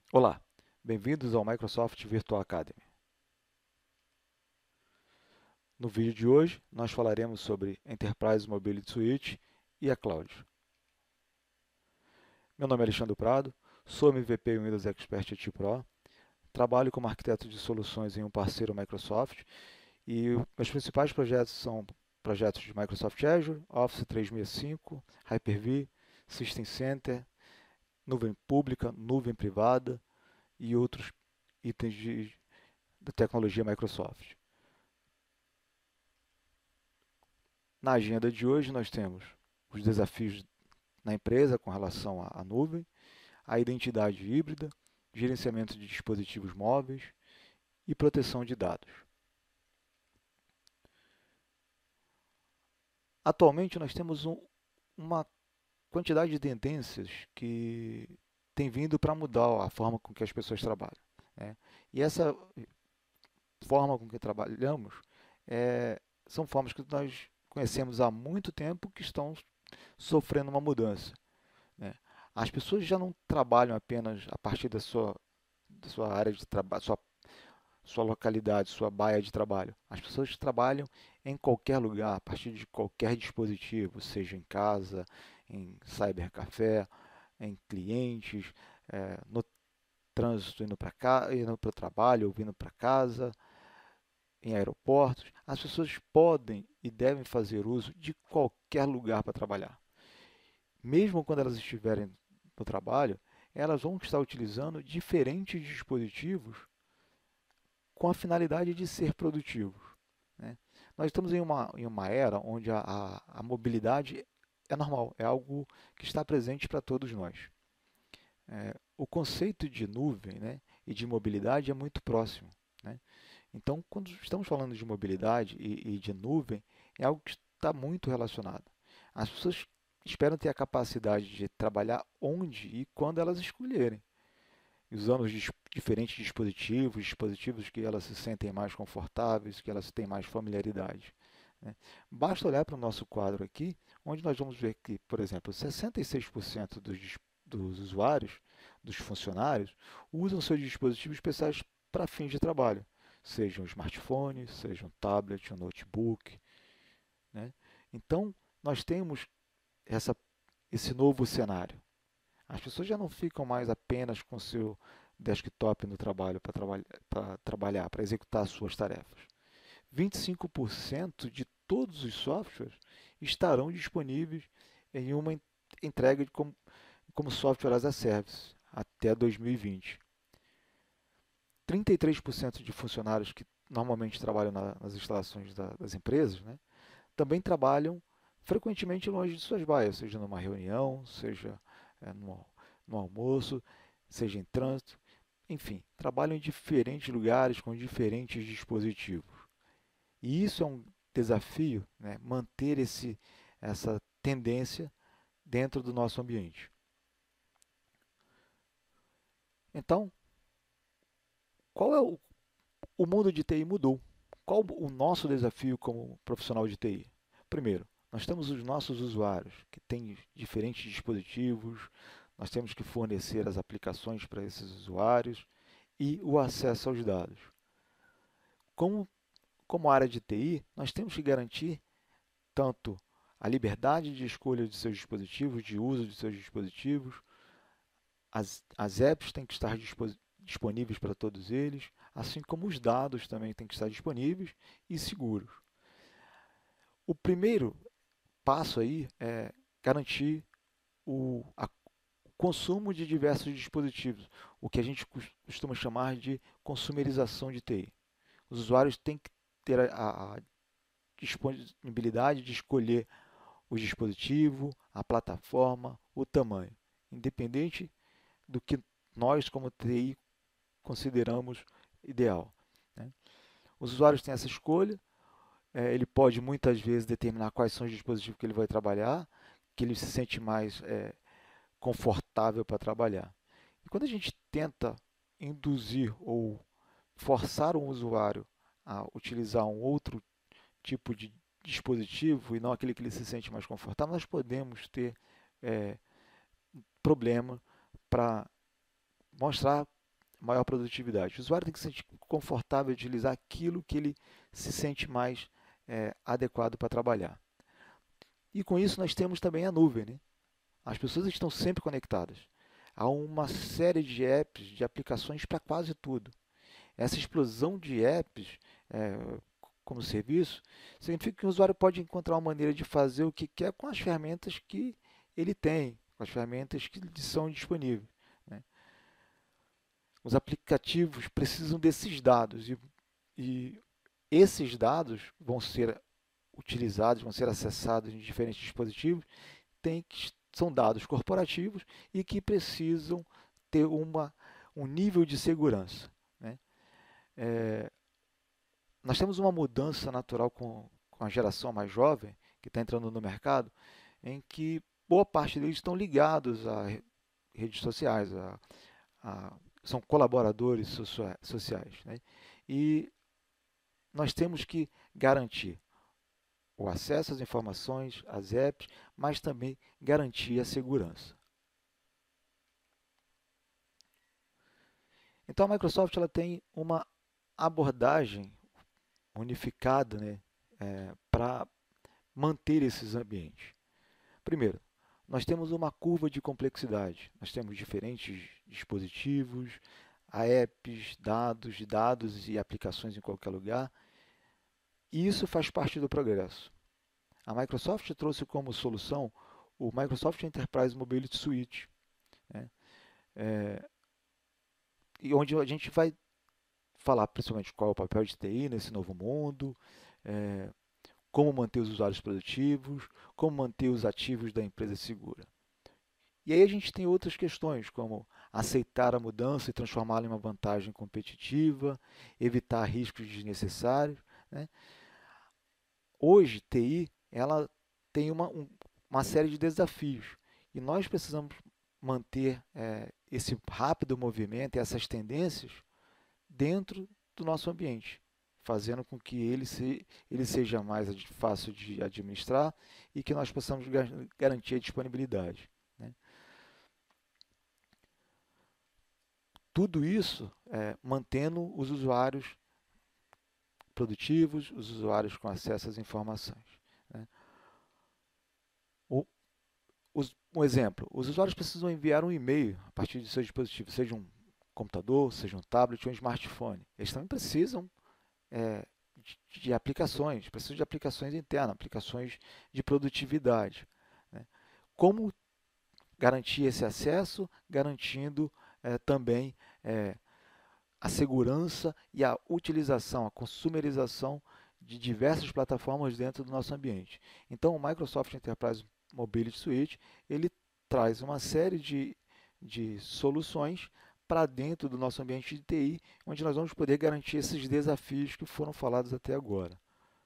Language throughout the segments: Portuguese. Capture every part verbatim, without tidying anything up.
Olá, bem-vindos ao Microsoft Virtual Academy. No vídeo de hoje, nós falaremos sobre Enterprise Mobility Suite e a Cloud. Meu nome é Alexandre Prado, sou M V P em Windows Expert I T Pro, trabalho como arquiteto de soluções em um parceiro Microsoft e meus principais projetos são projetos de Microsoft Azure, Office trezentos e sessenta e cinco, Hyper-V, System Center, nuvem pública, nuvem privada e outros itens de, de tecnologia Microsoft. Na agenda de hoje, nós temos os desafios na empresa com relação à nuvem, a identidade híbrida, gerenciamento de dispositivos móveis e proteção de dados. Atualmente, nós temos um, uma quantidade de tendências que tem vindo para mudar a forma com que as pessoas trabalham, né? E essa forma com que trabalhamos é, são formas que nós conhecemos há muito tempo que estão sofrendo uma mudança, né? As pessoas já não trabalham apenas a partir da sua, da sua área de trabalho, sua, sua localidade, sua baia de trabalho. As pessoas trabalham em qualquer lugar, a partir de qualquer dispositivo, seja em casa, em cybercafé, em clientes, é, no trânsito indo para cá, indo para o trabalho ou vindo para casa, em aeroportos. As pessoas podem e devem fazer uso de qualquer lugar para trabalhar. Mesmo quando elas estiverem no trabalho, elas vão estar utilizando diferentes dispositivos com a finalidade de ser produtivos, né? Nós estamos em uma, em uma era onde a, a, a mobilidade é normal, é algo que está presente para todos nós. É, o conceito de nuvem, né, e de mobilidade é muito próximo, né? Então, quando estamos falando de mobilidade e, e de nuvem, é algo que está muito relacionado. As pessoas esperam ter a capacidade de trabalhar onde e quando elas escolherem, usando os dis diferentes dispositivos, dispositivos que elas se sentem mais confortáveis, que elas têm mais familiaridade, né? Basta olhar para o nosso quadro aqui, onde nós vamos ver que, por exemplo, sessenta e seis por cento dos, dos usuários, dos funcionários, usam seus dispositivos especiais para fins de trabalho, seja um smartphone, seja um tablet, um notebook, né? Então, nós temos essa, esse novo cenário. As pessoas já não ficam mais apenas com seu desktop no trabalho para traba trabalhar, para executar suas tarefas. vinte e cinco por cento de todos os softwares estarão disponíveis em uma entrega de como, como software as a service até dois mil e vinte. trinta e três por cento de funcionários que normalmente trabalham na, nas instalações da, das empresas, né, também trabalham frequentemente longe de suas baias, seja numa reunião, seja é, no, no almoço, seja em trânsito, enfim, trabalham em diferentes lugares com diferentes dispositivos. E isso é um desafio, né, manter esse, essa tendência dentro do nosso ambiente. Então, qual é o, o mundo de T I mudou? Qual o nosso desafio como profissional de T I? Primeiro, nós temos os nossos usuários, que têm diferentes dispositivos, nós temos que fornecer as aplicações para esses usuários e o acesso aos dados. Como, como área de T I, nós temos que garantir tanto a liberdade de escolha de seus dispositivos, de uso de seus dispositivos, as, as apps têm que estar disponíveis para todos eles, assim como os dados também têm que estar disponíveis e seguros. O primeiro passo aí é garantir o, a, o consumo de diversos dispositivos, o que a gente costuma chamar de consumerização de T I. Os usuários têm que ter a, a disponibilidade de escolher o dispositivo, a plataforma, o tamanho, independente do que nós, como T I, consideramos ideal, né? Os usuários têm essa escolha, é, ele pode muitas vezes determinar quais são os dispositivos que ele vai trabalhar, que ele se sente mais é, confortável para trabalhar. E quando a gente tenta induzir ou forçar um usuário a utilizar um outro tipo de dispositivo e não aquele que ele se sente mais confortável, nós podemos ter é, problema para mostrar maior produtividade. O usuário tem que se sentir confortável de utilizar aquilo que ele se sente mais é, adequado para trabalhar. E com isso nós temos também a nuvem, né? As pessoas estão sempre conectadas. Há uma série de apps, de aplicações para quase tudo. Essa explosão de apps é, como serviço significa que o usuário pode encontrar uma maneira de fazer o que quer com as ferramentas que ele tem, com as ferramentas que lhe são disponíveis, né? Os aplicativos precisam desses dados e, e esses dados vão ser utilizados, vão ser acessados em diferentes dispositivos, tem que, são dados corporativos e que precisam ter uma, um nível de segurança, né? É, nós temos uma mudança natural com, com a geração mais jovem, que está entrando no mercado, em que boa parte deles estão ligados a redes sociais, a, a, são colaboradores sociais, né? E nós temos que garantir o acesso às informações, às apps, mas também garantir a segurança. Então a Microsoft ela tem uma abordagem unificada, né, é, para manter esses ambientes. Primeiro, nós temos uma curva de complexidade. Nós temos diferentes dispositivos, apps, dados, dados e aplicações em qualquer lugar. E isso faz parte do progresso. A Microsoft trouxe como solução o Microsoft Enterprise Mobility Suite, né? É, e onde a gente vai falar principalmente qual é o papel de T I nesse novo mundo, é, como manter os usuários produtivos, como manter os ativos da empresa segura. E aí a gente tem outras questões, como aceitar a mudança e transformá-la em uma vantagem competitiva, evitar riscos desnecessários, né? Hoje, T I ela tem uma, um, uma série de desafios e nós precisamos manter é, esse rápido movimento e essas tendências dentro do nosso ambiente, fazendo com que ele, se, ele seja mais fácil de administrar e que nós possamos garantir a disponibilidade, né? Tudo isso é, mantendo os usuários produtivos, os usuários com acesso às informações, né? O, os, um exemplo, os usuários precisam enviar um e-mail a partir de seu dispositivo, seja um computador, seja um tablet ou um smartphone. Eles também precisam é, de, de aplicações, precisam de aplicações internas, aplicações de produtividade, né? Como garantir esse acesso, garantindo é, também é, a segurança e a utilização, a consumerização de diversas plataformas dentro do nosso ambiente. Então, o Microsoft Enterprise Mobility Suite, ele traz uma série de, de soluções para dentro do nosso ambiente de T I, onde nós vamos poder garantir esses desafios que foram falados até agora.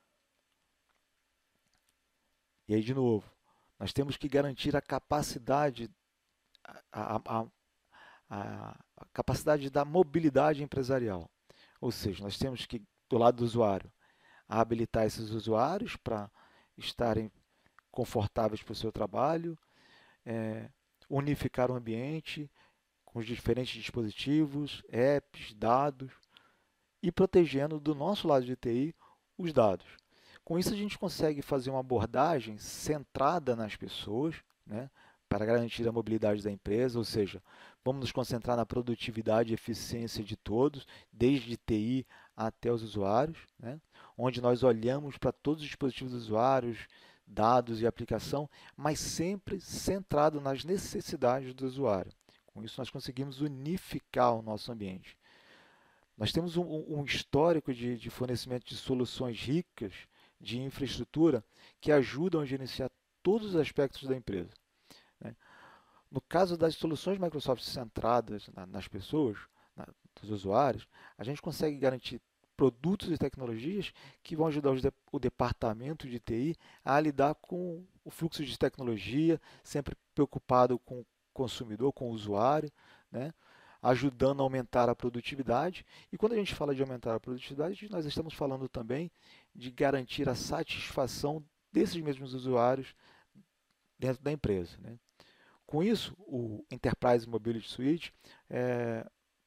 E aí, de novo, nós temos que garantir a capacidade, a, a, a, a capacidade da mobilidade empresarial. Ou seja, nós temos que, do lado do usuário, habilitar esses usuários para estarem confortáveis para o seu trabalho, é, unificar o ambiente com os diferentes dispositivos, apps, dados e protegendo do nosso lado de T I os dados. Com isso a gente consegue fazer uma abordagem centrada nas pessoas, né, para garantir a mobilidade da empresa, ou seja, vamos nos concentrar na produtividade e eficiência de todos, desde T I até os usuários, né, onde nós olhamos para todos os dispositivos dos usuários, dados e aplicação, mas sempre centrado nas necessidades do usuário. Com isso nós conseguimos unificar o nosso ambiente. Nós temos um, um histórico de, de fornecimento de soluções ricas de infraestrutura que ajudam a gerenciar todos os aspectos da empresa, né? No caso das soluções Microsoft centradas na, nas pessoas, na, dos usuários, a gente consegue garantir produtos e tecnologias que vão ajudar de, o departamento de T I a lidar com o fluxo de tecnologia, sempre preocupado com o consumidor, com o usuário, né, ajudando a aumentar a produtividade. E quando a gente fala de aumentar a produtividade, nós estamos falando também de garantir a satisfação desses mesmos usuários dentro da empresa, né? Com isso, o Enterprise Mobility Suite é,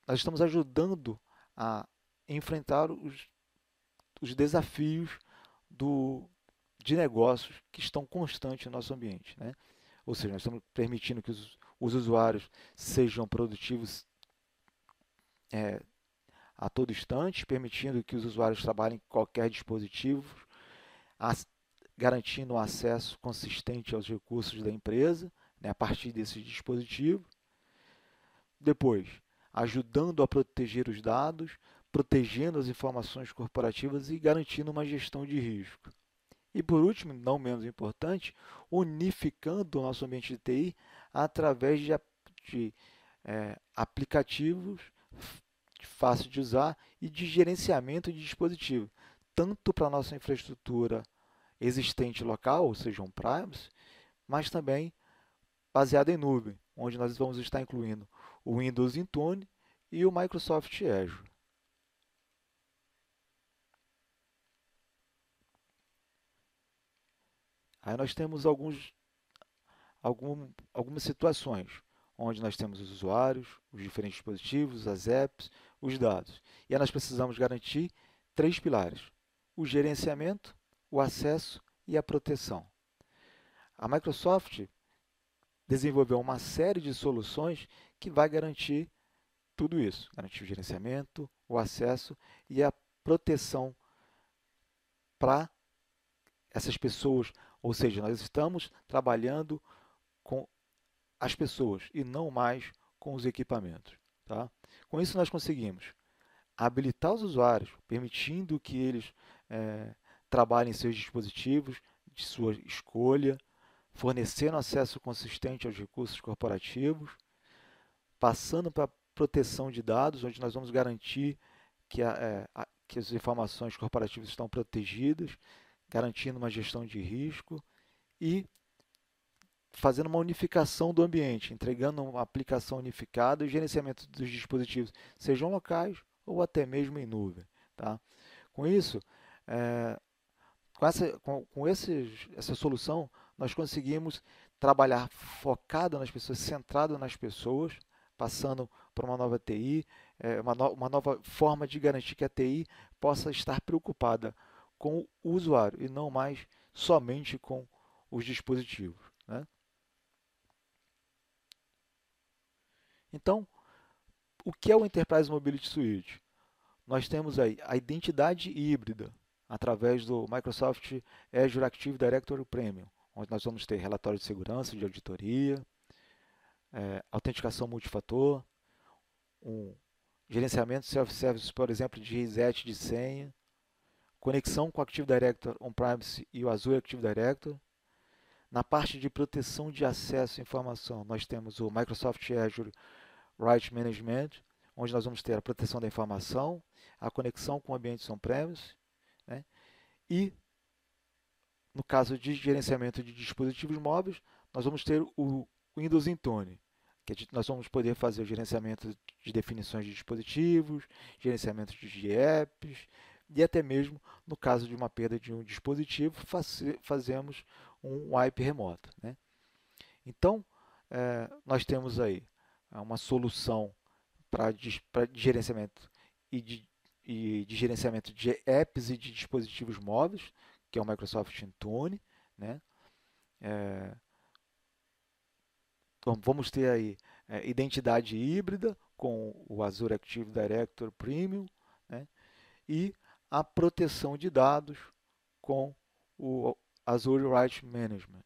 nós estamos ajudando a enfrentar os, os desafios do, de negócios que estão constantes no nosso ambiente, né? Ou seja, nós estamos permitindo que os, os usuários sejam produtivos é, a todo instante, permitindo que os usuários trabalhem em qualquer dispositivo, as, garantindo um acesso consistente aos recursos da empresa, né, a partir desse dispositivo. Depois, ajudando a proteger os dados, protegendo as informações corporativas e garantindo uma gestão de risco. E por último, não menos importante, unificando o nosso ambiente de T I através de, de é, aplicativos fáceis de usar e de gerenciamento de dispositivos, tanto para a nossa infraestrutura existente local, ou seja, on-premise, mas também baseada em nuvem, onde nós vamos estar incluindo o Windows Intune e o Microsoft Azure. Aí nós temos alguns, algum, algumas situações, onde nós temos os usuários, os diferentes dispositivos, as apps, os dados. E aí nós precisamos garantir três pilares: o gerenciamento, o acesso e a proteção. A Microsoft desenvolveu uma série de soluções que vai garantir tudo isso, garantir o gerenciamento, o acesso e a proteção para essas pessoas, ou seja, nós estamos trabalhando com as pessoas e não mais com os equipamentos. Tá? Com isso nós conseguimos habilitar os usuários, permitindo que eles é, trabalhem em seus dispositivos de sua escolha, fornecendo acesso consistente aos recursos corporativos, passando para a proteção de dados, onde nós vamos garantir que, a, é, a, que as informações corporativas estão protegidas, garantindo uma gestão de risco e fazendo uma unificação do ambiente, entregando uma aplicação unificada e gerenciamento dos dispositivos, sejam locais ou até mesmo em nuvem. Tá? Com isso, é, com, essa, com, com esses, essa solução, nós conseguimos trabalhar focado nas pessoas, centrado nas pessoas, passando por uma nova T I, é, uma, no, uma nova forma de garantir que a T I possa estar preocupada com o usuário e não mais somente com os dispositivos. Né? Então, o que é o Enterprise Mobility Suite? Nós temos aí a identidade híbrida através do Microsoft Azure Active Directory Premium, onde nós vamos ter relatório de segurança, de auditoria, é, autenticação multifator, um gerenciamento self-service, por exemplo, de reset de senha, conexão com o Active Directory on-premise e o Azure Active Directory. Na parte de proteção de acesso à informação, nós temos o Microsoft Azure Right Management, onde nós vamos ter a proteção da informação, a conexão com ambientes on-premise, né? E, no caso de gerenciamento de dispositivos móveis, nós vamos ter o Windows Intune, que nós vamos poder fazer o gerenciamento de definições de dispositivos, gerenciamento de apps, e até mesmo, no caso de uma perda de um dispositivo, fazemos um wipe remoto. Né? Então, é, nós temos aí uma solução para gerenciamento e de, e de gerenciamento de apps e de dispositivos móveis, que é o Microsoft Intune. Né? É, então, vamos ter aí é, identidade híbrida com o Azure Active Directory Premium, né? E a proteção de dados com o Azure Right Management.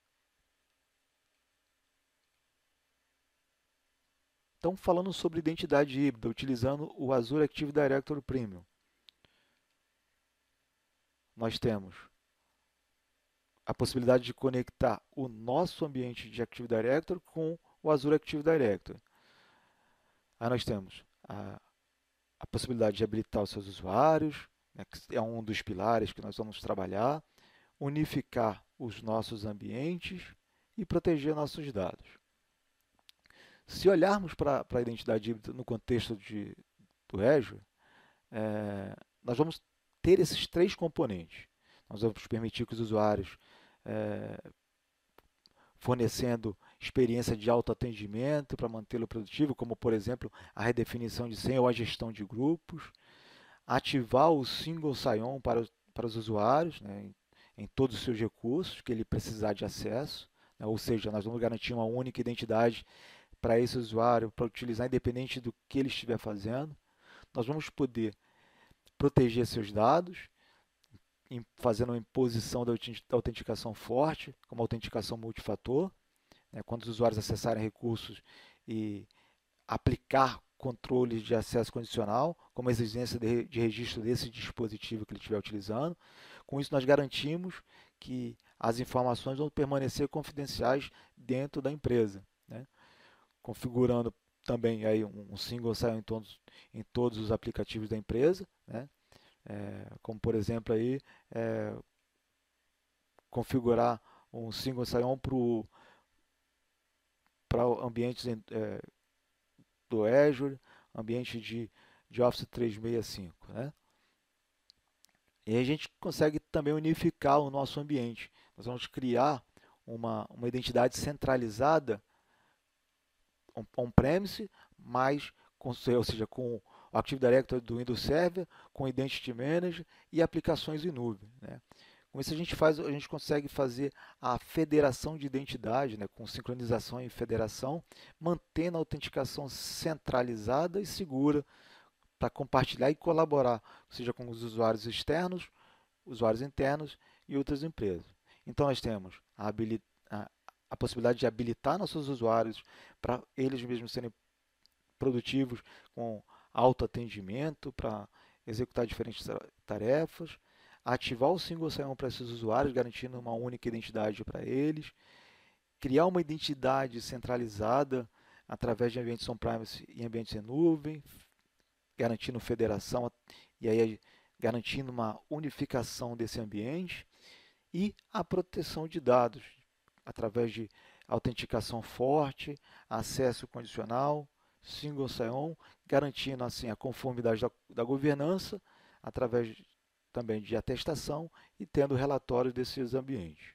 Então, falando sobre identidade híbrida, utilizando o Azure Active Directory Premium, nós temos a possibilidade de conectar o nosso ambiente de Active Directory com o Azure Active Directory. Aí nós temos a, a possibilidade de habilitar os seus usuários, né, que é um dos pilares que nós vamos trabalhar, unificar os nossos ambientes e proteger nossos dados. Se olharmos para a identidade híbrida no contexto de, do Azure, é, nós vamos ter esses três componentes. Nós vamos permitir que os usuários, é, fornecendo experiência de autoatendimento para mantê-lo produtivo, como, por exemplo, a redefinição de senha ou a gestão de grupos. Ativar o Single Sign-On para, para os usuários, né, em, em todos os seus recursos que ele precisar de acesso. Né, ou seja, nós vamos garantir uma única identidade para esse usuário, para utilizar independente do que ele estiver fazendo. Nós vamos poder proteger seus dados, fazendo uma imposição da autenticação forte, como a autenticação multifator, né, quando os usuários acessarem recursos e aplicar controles de acesso condicional, como a exigência de, de registro desse dispositivo que ele estiver utilizando. Com isso, nós garantimos que as informações vão permanecer confidenciais dentro da empresa, né, configurando também aí um, um single sign-on em todos, em todos os aplicativos da empresa, né, é, como por exemplo aí, é, configurar um single sign-on para ambientes é, do Azure, ambiente de, de Office trezentos e sessenta e cinco. Né? E a gente consegue também unificar o nosso ambiente. Nós vamos criar uma, uma identidade centralizada on-premise, mas com, ou seja, com o Active Directory do Windows Server, com Identity Manager e aplicações em nuvem. Né? Com isso a gente, faz, a gente consegue fazer a federação de identidade, né, com sincronização e federação, mantendo a autenticação centralizada e segura para compartilhar e colaborar, seja com os usuários externos, usuários internos e outras empresas. Então nós temos a, a, a possibilidade de habilitar nossos usuários para eles mesmos serem produtivos com autoatendimento, para executar diferentes tarefas, ativar o Single Sign-On para esses usuários, garantindo uma única identidade para eles, criar uma identidade centralizada através de ambientes on-premise e ambientes em nuvem, garantindo federação e aí garantindo uma unificação desse ambiente, e a proteção de dados através de autenticação forte, acesso condicional, Single Sign-On, garantindo assim a conformidade da, da governança através de, também de atestação e tendo relatórios desses ambientes.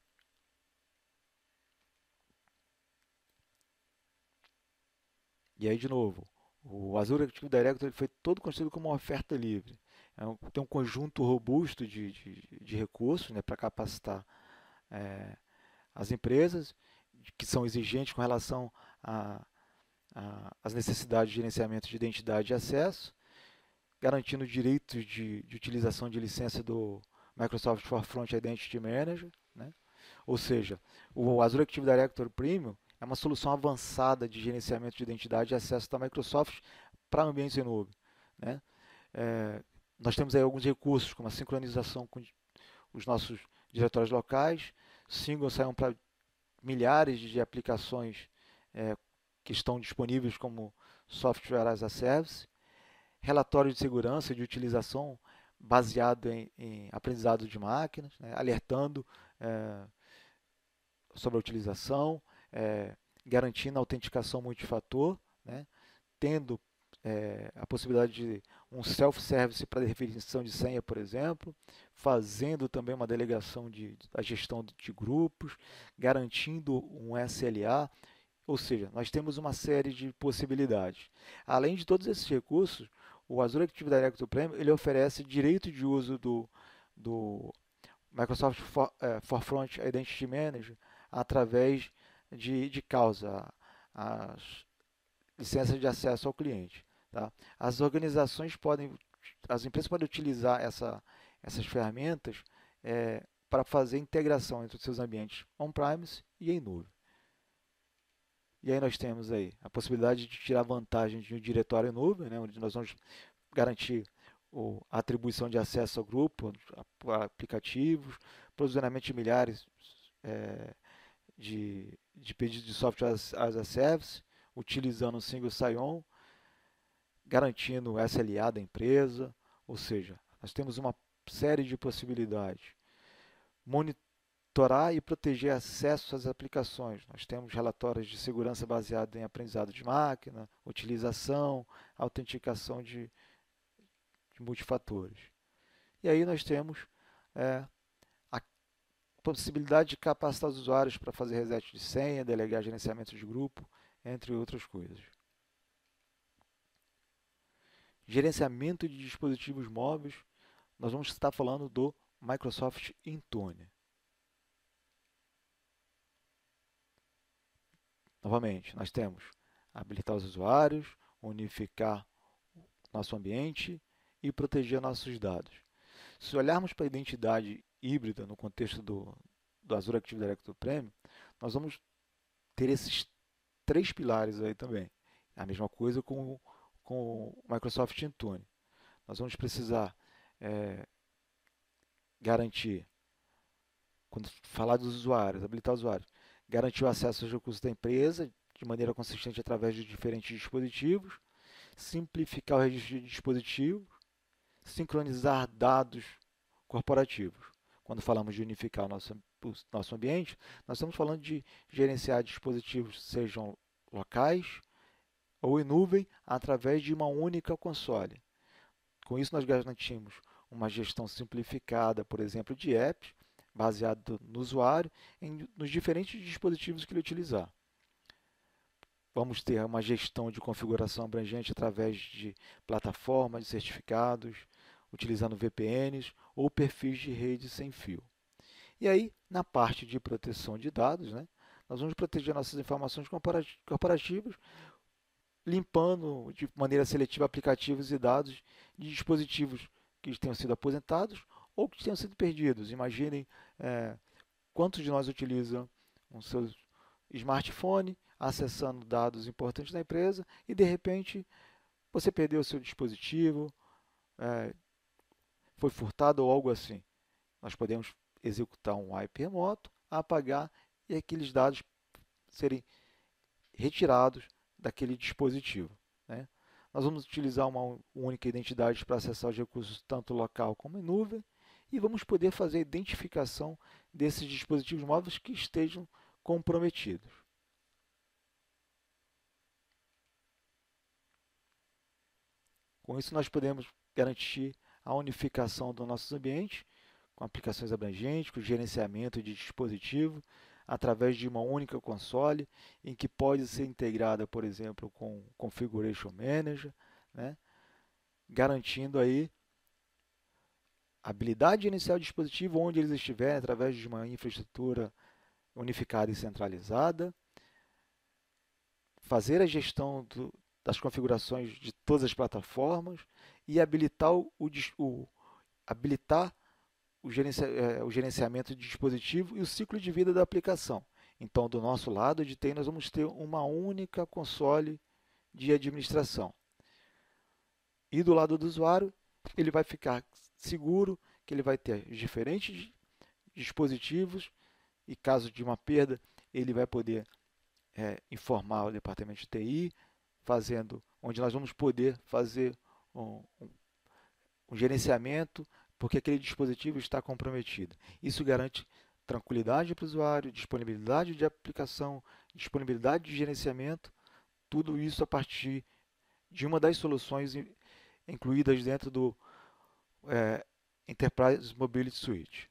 E aí, de novo, o Azure Active Directory foi todo construído como uma oferta livre. É um, tem um conjunto robusto de, de, de recursos, né, para capacitar é, as empresas, que são exigentes com relação a, a, as necessidades de gerenciamento de identidade e acesso, garantindo direitos de, de utilização de licença do Microsoft Forefront Identity Manager, né? Ou seja, o Azure Active Directory Premium é uma solução avançada de gerenciamento de identidade e acesso da Microsoft para ambientes em nuvem. Né? É, nós temos aí alguns recursos, como a sincronização com os nossos diretórios locais, Single Sign-On para milhares de aplicações é, que estão disponíveis como Software as a Service, relatório de segurança e de utilização baseado em, em aprendizado de máquinas, né, alertando é, sobre a utilização, é, garantindo a autenticação multifator, né, tendo é, a possibilidade de um self-service para definição de senha, por exemplo, fazendo também uma delegação de, de a gestão de grupos, garantindo um S L A, ou seja, nós temos uma série de possibilidades. Além de todos esses recursos, o Azure Active Directory Premium ele oferece direito de uso do, do Microsoft For, é, Forefront Identity Manager através de, de causa, as licenças de acesso ao cliente. Tá? As organizações podem, as empresas podem utilizar essa, essas ferramentas é, para fazer integração entre os seus ambientes on-premise e em nuvem. E aí nós temos aí a possibilidade de tirar vantagem de um diretório em nuvem, né, onde nós vamos garantir o, a atribuição de acesso ao grupo, a, a aplicativos, posicionamento de milhares é, de, de pedidos de software as, as a service, utilizando o Single Sign-On, garantindo o S L A da empresa, ou seja, nós temos uma série de possibilidades. Monitorar e proteger acesso às aplicações. Nós temos relatórios de segurança baseados em aprendizado de máquina, utilização, autenticação de, de multifatores. E aí nós temos é, a possibilidade de capacitar os usuários para fazer reset de senha, delegar gerenciamento de grupo, entre outras coisas. Gerenciamento de dispositivos móveis, nós vamos estar falando do Microsoft Intune. Novamente, nós temos habilitar os usuários, unificar nosso ambiente e proteger nossos dados. Se olharmos para a identidade híbrida no contexto do, do Azure Active Directory Premium, nós vamos ter esses três pilares aí também. A mesma coisa com, com o Microsoft Intune. Nós vamos precisar é, garantir, quando falar dos usuários, habilitar os usuários, garantir o acesso aos recursos da empresa de maneira consistente através de diferentes dispositivos, simplificar o registro de dispositivos, sincronizar dados corporativos. Quando falamos de unificar o nosso, o nosso ambiente, nós estamos falando de gerenciar dispositivos, sejam locais ou em nuvem, através de uma única console. Com isso, nós garantimos uma gestão simplificada, por exemplo, de apps, baseado no usuário, em, nos diferentes dispositivos que ele utilizar. Vamos ter uma gestão de configuração abrangente através de plataformas de certificados, utilizando V P Ns ou perfis de rede sem fio. E aí, na parte de proteção de dados, né, nós vamos proteger nossas informações corporativas, limpando de maneira seletiva aplicativos e dados de dispositivos que tenham sido aposentados ou que tenham sido perdidos. Imaginem é, quantos de nós utilizam o seu smartphone, acessando dados importantes da empresa e, de repente, você perdeu o seu dispositivo, é, foi furtado ou algo assim. Nós podemos executar um wipe remoto, apagar e aqueles dados serem retirados daquele dispositivo, né? Nós vamos utilizar uma única identidade para acessar os recursos tanto local como em nuvem e vamos poder fazer a identificação desses dispositivos móveis que estejam comprometidos. Com isso, nós podemos garantir a unificação dos nossos ambientes, com aplicações abrangentes, com gerenciamento de dispositivo, através de uma única console, em que pode ser integrada, por exemplo, com o Configuration Manager, né? Garantindo aí a habilidade de iniciar o dispositivo onde eles estiverem, através de uma infraestrutura unificada e centralizada, fazer a gestão do, das configurações de todas as plataformas e habilitar o, o, habilitar o, gerencia, é, o gerenciamento de dispositivo e o ciclo de vida da aplicação. Então, do nosso lado de T I, nós vamos ter uma única console de administração. E do lado do usuário, ele vai ficar seguro que ele vai ter diferentes dispositivos e, caso de uma perda, ele vai poder é, informar o departamento de T I, fazendo, onde nós vamos poder fazer um, um, um gerenciamento, porque aquele dispositivo está comprometido. Isso garante tranquilidade para o usuário, disponibilidade de aplicação, disponibilidade de gerenciamento, tudo isso a partir de uma das soluções incluídas dentro do é, Enterprise Mobility Suite.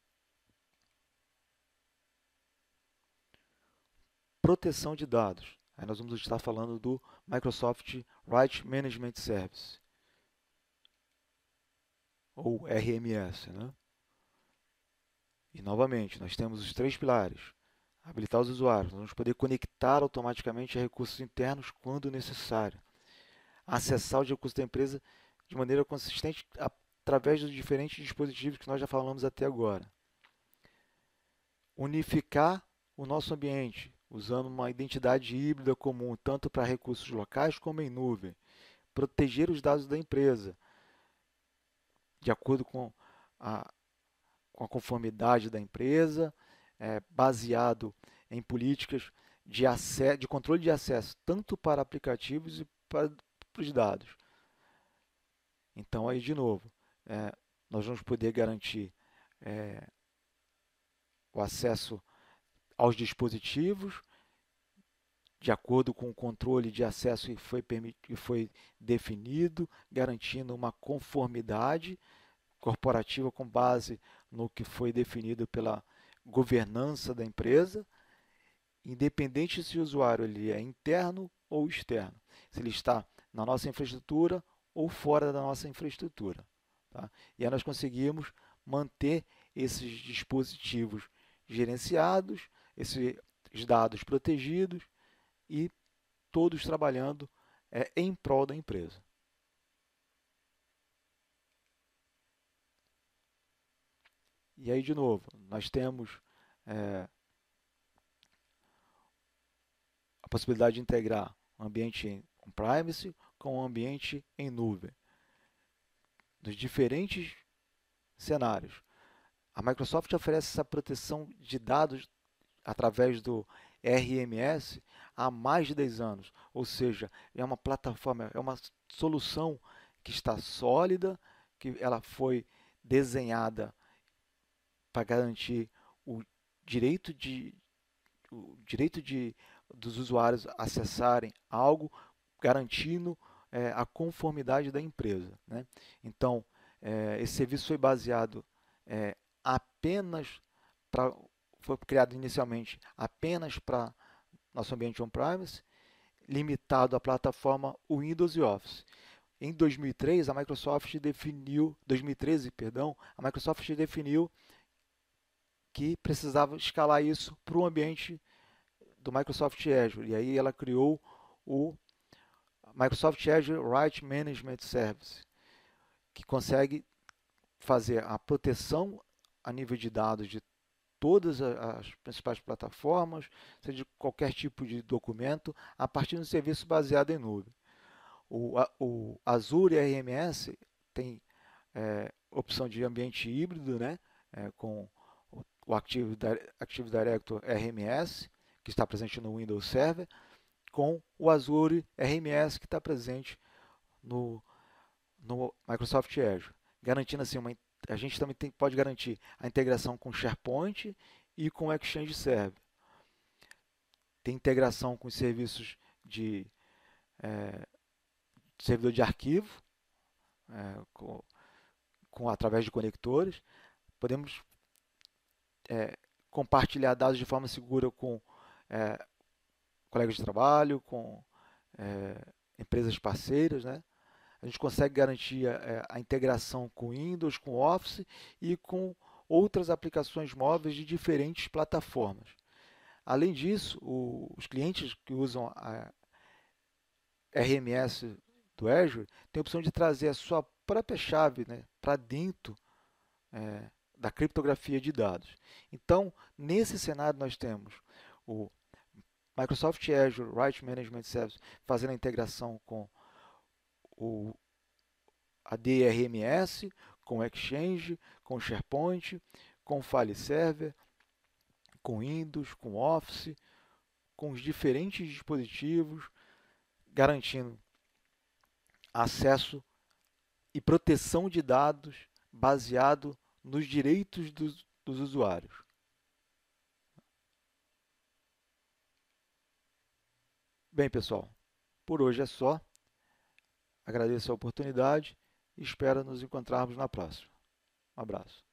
Proteção de dados. Aí nós vamos estar falando do Microsoft Right Management Service, ou R M S, né? E novamente, nós temos os três pilares. Habilitar os usuários, nós vamos poder conectar automaticamente a recursos internos quando necessário. Acessar os recursos da empresa de maneira consistente através dos diferentes dispositivos que nós já falamos até agora. Unificar o nosso ambiente, usando uma identidade híbrida comum, tanto para recursos locais como em nuvem. Proteger os dados da empresa, de acordo com a, com a conformidade da empresa, é, baseado em políticas de, acesso, de controle de acesso, tanto para aplicativos e para, para os dados. Então, aí de novo, é, nós vamos poder garantir é, o acesso aos dispositivos, de acordo com o controle de acesso que foi, que foi definido, garantindo uma conformidade corporativa com base no que foi definido pela governança da empresa, independente se o usuário ele é interno ou externo, se ele está na nossa infraestrutura ou fora da nossa infraestrutura. Tá? E aí nós conseguimos manter esses dispositivos gerenciados, esses dados protegidos e todos trabalhando é, em prol da empresa. E aí, de novo, nós temos é, a possibilidade de integrar um ambiente em on-premise com um ambiente em nuvem. Nos diferentes cenários. A Microsoft oferece essa proteção de dados através do R M S há mais de dez anos, ou seja, é uma plataforma, é uma solução que está sólida, que ela foi desenhada para garantir o direito de o direito de dos usuários acessarem algo, garantindo é, a conformidade da empresa, né? Então, é, esse serviço foi baseado é, apenas para foi criado inicialmente apenas para nosso ambiente on-premise, limitado à plataforma Windows e Office. Em dois mil e três, a Microsoft definiu, dois mil e treze, perdão, a Microsoft definiu que precisava escalar isso para o ambiente do Microsoft Azure. E aí ela criou o Microsoft Azure Right Management Service, que consegue fazer a proteção a nível de dados de todas as principais plataformas, seja de qualquer tipo de documento, a partir de um serviço baseado em nuvem. O, o Azure R M S tem é, opção de ambiente híbrido, né, é, com o Active, Active Directory R M S, que está presente no Windows Server, com o Azure R M S, que está presente no, no Microsoft Azure, garantindo assim uma a gente também tem, pode garantir a integração com SharePoint e com Exchange Server. Tem integração com os serviços de é, servidor de arquivo, é, com, com, através de conectores. Podemos é, compartilhar dados de forma segura com é, colegas de trabalho, com é, empresas parceiras, né? A gente consegue garantir a, a integração com Windows, com Office e com outras aplicações móveis de diferentes plataformas. Além disso, o, os clientes que usam a R M S do Azure têm a opção de trazer a sua própria chave, né, para dentro é, da criptografia de dados. Então, nesse cenário, nós temos o Microsoft Azure Right Management Service fazendo a integração com o, a D R M S, com Exchange, com SharePoint, com File Server, com Windows, com Office, com os diferentes dispositivos, garantindo acesso e proteção de dados baseado nos direitos dos, dos usuários. Bem, pessoal, por hoje é só. Agradeço a oportunidade e espero nos encontrarmos na próxima. Um abraço.